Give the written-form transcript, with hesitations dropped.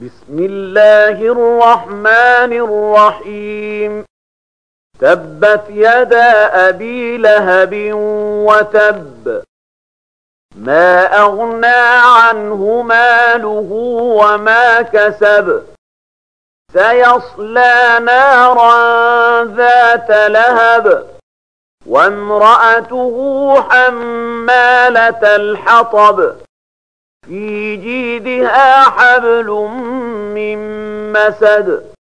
بسم الله الرحمن الرحيم تبت يدا أبي لهب وتب ما أغنى عنه ماله وما كسب سيصلى نارا ذات لهب وامرأته حمالة الحطب في جيدها حبل من مسد